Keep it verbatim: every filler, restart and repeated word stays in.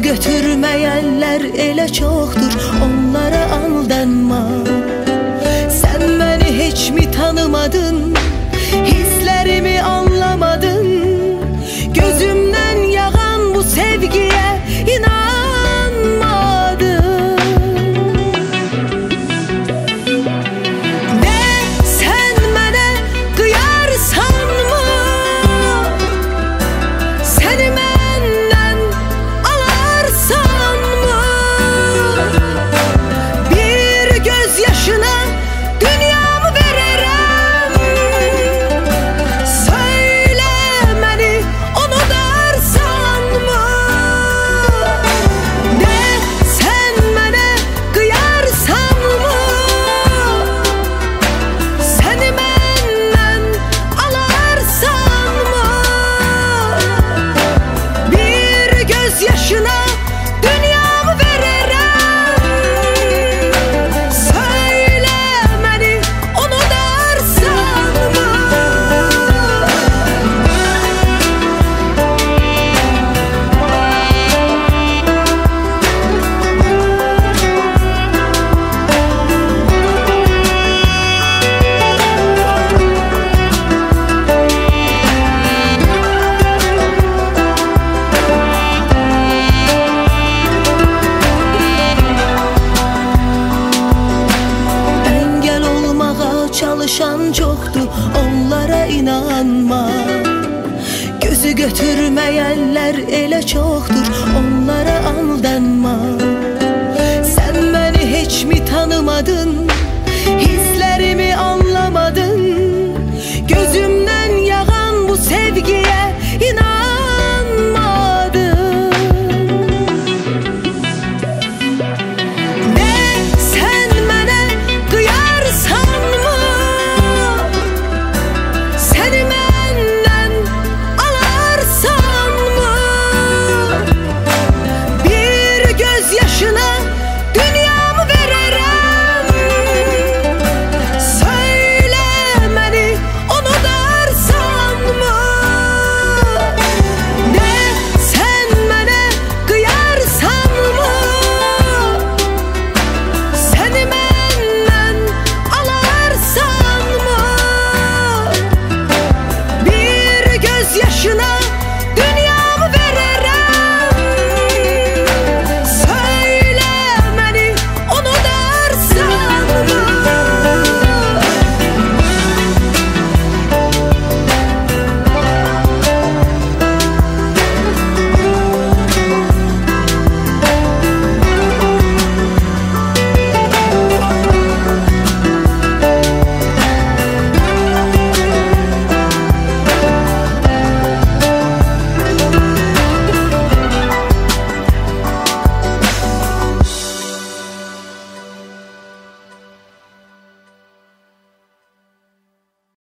götürmeyenler elə çoxdur, onlara aldanma. Sen beni hiç mi tanımadın, hislerimi anlamadın, gözümden yağan bu sevgiye inanmadın. De sen bana kıyarsan mı, seni benden alarsan mı, bir gözyaşına dünyamı veririm. Söyle beni onu dersan mı, de sen bana kıyarsan mı, seni benden alarsan mı, bir gözyaşına dünyamı veririm. Söyle beni onu dersan mı? Engel olmağa çalışan çoktu, onlara inanma. Gözü götürmeyenler elə çoxdur, onlara aldanma.